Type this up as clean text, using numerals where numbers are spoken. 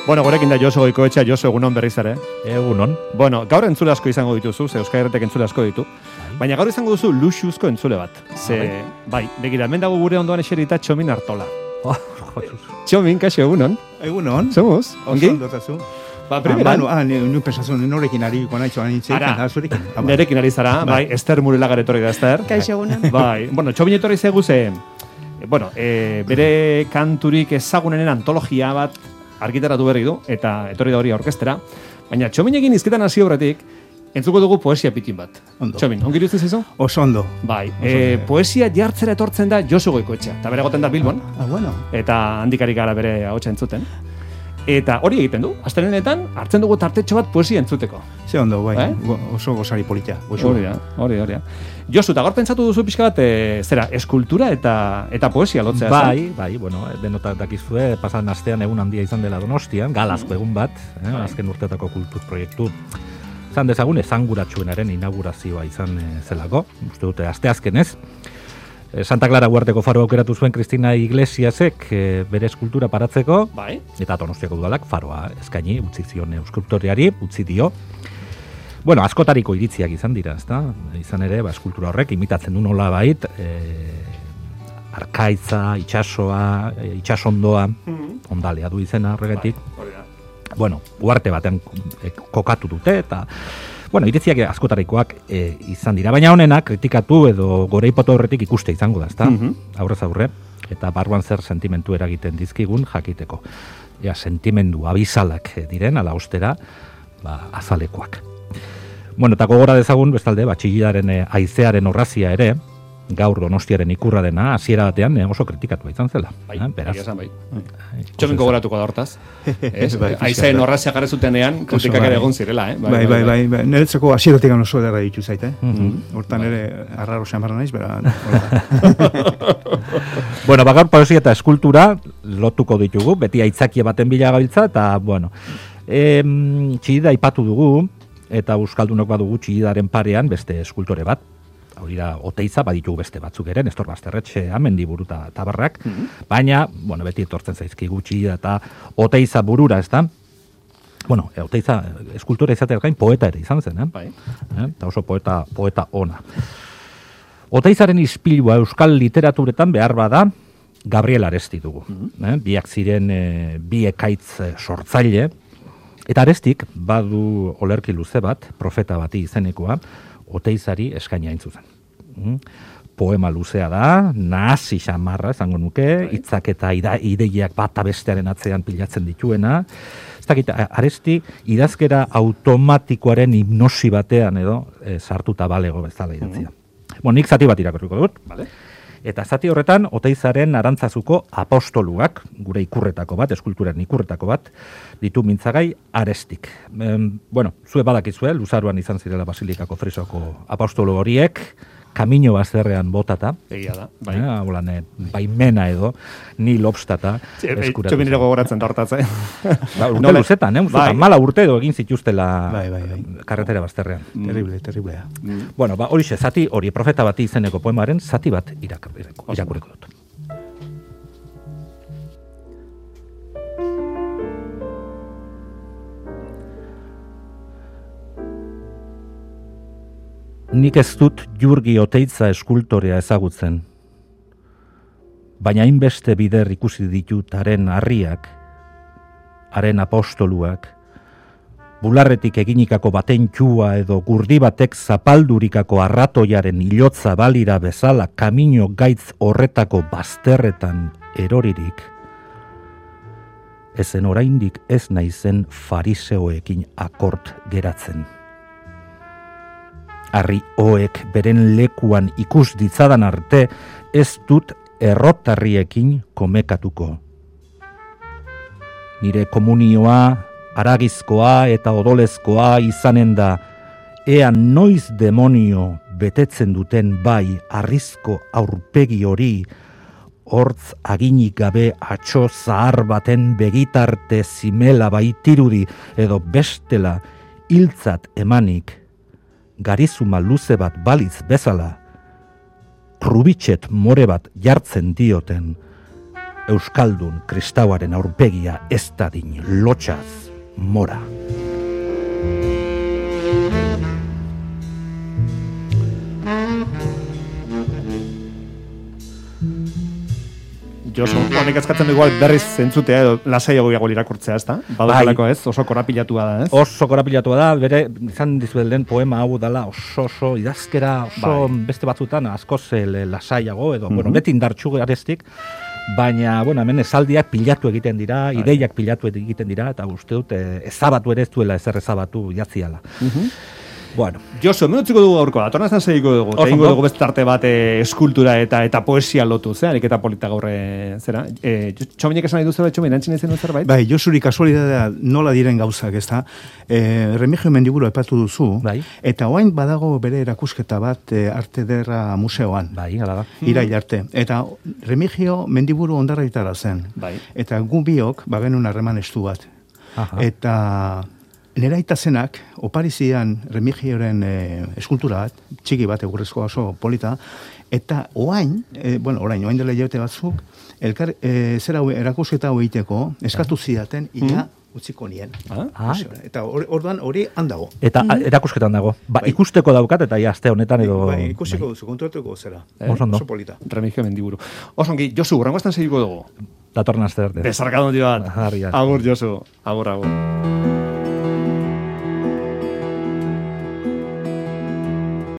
Bueno, gurekin da Josu Goikoetxea, Josu egunon berriz ere. Egunon. Bueno, gaur entzule asko izango dituzu, ze Euskal Herretek entzule asko ditu. Baina gaur izango duzu luxuzko entzule bat. Ze, bai, begira, hemen dago gure ondoan eserita Txomin Artola. Txomin, kaixo egunon. Egunon. Somos, ongi? Oso ondotazu. Primera. Nu pensazun norekin ari konaitzo anitzeik, zurekin. Nerekin ari zara, bai, Ester Murilagar etorri da, Ester. Kaixo egunon. Bai, bueno, Txomin etorri zegu ze, bere kanturik ezagunenen antologia bat argitaratu berri du, eta etorri da hori orkestera. Baina Txominekin izketan hasi horretik, entzuko dugu poesia pitin bat. Ondo. Txomin, ongi iruditzen zaizu? Oso ondo. Bai, poesia jartzera etortzen da Josu Goikoetxea. Eta bere goten da Bilbon. Bueno. Eta handikarik gara bere ahotsa entzuten. Eta hori egiten du. Astelehenetan hartzen dugu tartetxo bat poesia entzuteko. Ze ondo, bai. Oso gozari polita. Hori da. Josu, eta gaur pentsatu duzu pixka bat, zera, eskultura eta poesia lotzea. Bai, bueno, denotak dakizue, pasan astean egun handia izan dela Donostian, galazko egun bat, azken urteetako kultur proiektu. Zan dezagun, esanguratsuenaren inaugurazioa izan zelako, uste dute, asteazkenez. Santa Clara Uarteko faroa aukeratu zuen Cristina Iglesiasek bere eskultura paratzeko, bai. Eta Donostiako udalak faroa eskaini, utzi zion eskultoreari, utzi dio. Bueno, askotariko iritziak izan dira, ezta? Izan ere, eskultura horrek imitatzen du nola bait, arkaitza, itsasoa, itsasondoa, ondalea du izena horregatik. Bueno, uarte batean kokatu dute, eta bueno, iritziak askotarikoak izan dira, baina honena kritikatu edo goreipatu horretik ikuste izango da, ezta? Aurrez aurre, eta barruan zer sentimentu eragiten dizkigun jakiteko. Ja, sentimendu abisalak diren, ala ostera, azalekoak. Bueno, eta gogora dezagun, bestalde, txillidaren haizearen orrazia ere, gaur Donostiaren ikurra dena, hasiera batean oso kritikatua izan zela. Beraz. Txomin gogoratuko da hortaz. Haizeen horrazia jarri zutenean, kritikak ere egon zirela. Bai. Niretzako hasieratik oso ederra ditu zait, Hortan ere, arraro xamarra naiz, bera. Bueno, gaur poesia eta eskultura lotuko ditugu, beti aitzakia baten bila gabiltza, eta, bueno, txillida aipatu dugu, eta euskaldunok badugu txillidaren parean beste eskultore bat. Hori da, Oteiza baditugu beste batzuk ere, Nestor Basterretxe, Mendiburu eta Tabarrak, baina, bueno, beti etortzen zaizki gutxi eta Oteiza burura, ez da? Bueno, Oteiza eskultura izatea gain poeta ere izan zen, eta oso poeta ona. Oteizaren ispilua euskal literaturetan behar bada Gabriel Aresti dugu. Biak ziren bi ekaitz sortzaile, eta Arestik badu olerki luze bat, profeta bati izenekoa, Oteizari eskaini hain zuzen. Poema luzea da, nahasi xamarra esango nuke, hitzak eta ideiak bata bestearen atzean pilatzen dituena. Ez dakit, Aresti idazkera automatikoaren hipnosi batean edo sartuta balego bezala idatzia. Nik zati bat irakurriko dut. Eta zati horretan, Oteizaren Arantzazuko apostoluak, gure ikurretako bat, eskulturan ikurretako bat, ditu mintzagai Arestik. Bueno, zue badakizue, luzaruan izan zirela Basilikako Frisoko apostolu horiek, kamino bazterrean botata. Egia da, bai. Baimena edo, ni lobstata eskuratu. Txomin ere gogoratzen da hortatzen. Urte luzetan, mala urte edo egin zituztela karretera bazterrean. Terriblea. Bueno, horixe, zati hori, profeta bati izeneko poemaren zati bat irakurriko dut. Nik ez dut Jurgi Oteiza eskultorea ezagutzen, baina hainbeste bider ikusi ditut haren harriak, haren apostoluak, bularretik eginikako baten txua edo gurdi batek zapaldurikako arratoiaren hilotza balira bezala kamino gaitz horretako bazterretan eroririk, ezen oraindik ez naizen fariseoekin akort geratzen. Harri hoek beren lekuan ikus ditzadan arte ez dut errotarriekin komekatuko. Nire komunioa, haragizkoa eta odolezkoa izanen da, ea noiz demonio betetzen duten bai harrizko aurpegi hori, hortz aginik gabe atxo zahar baten begitarte zimela baitirudi edo bestela hiltzat emanik, garizuma luze bat balitz bezala, rubitxet more bat jartzen dioten, Euskaldun kristauaren aurpegia ez dadin lotxaz mora. Josu, honek eskatzen du igual berriz zentzutea edo lasaiago irakurtzea, ezta? Badalako ez, oso korapilatua da, ez? Oso korapilatua da, bere izan dizuelden poema hau dela oso idazkera, oso beste batzutan askoz lasaiago edo, bueno, beti indartsu garestik, baina, bueno, hemen esaldiak pilatu egiten dira, ideiak pilatu egiten dira, eta uste dut ezabatu ere ez duela ezer ezabatu idatziala. Bueno. Josu, menutziko dugu gaurko, atornazan segiko dugu. Egingo dugu beste arte bat eskultura eta poesia lotu, ariketa polita gaurre zera. Txominek esan nahi duzu, Txomin, antxin izan duzer, bai? Bai, Josuri kasualidadea nola diren gauzak, ezta? Remigio Mendiburu aipatu duzu, eta oain badago bere erakusketa bat Arte Ederra Museoan. Bai, hala da. Irail arte. Eta Remigio Mendiburu ondarra itara zen. Bai. Eta gu biok, bagenun harreman estu bat. Eta nera itazenak, oparizian Remigioren eskultura bat, txiki bat, egurrezko oso polita, eta oain dela jaute batzuk, zera erakusketa hau egiteko, eskatu zidaten, ia utziko nien. Eta orduan hori handago. Eta erakusketan dago. Ikusteko daukat, eta aste honetan edo... Ikusiko duzu, kontratuko zera. Oso polita. Remigio Mendiburu. Osongi, Josu, urrango estan segiko dugu. Datorren aste arte. Bezarkadon bat. Agur, Josu. Agur.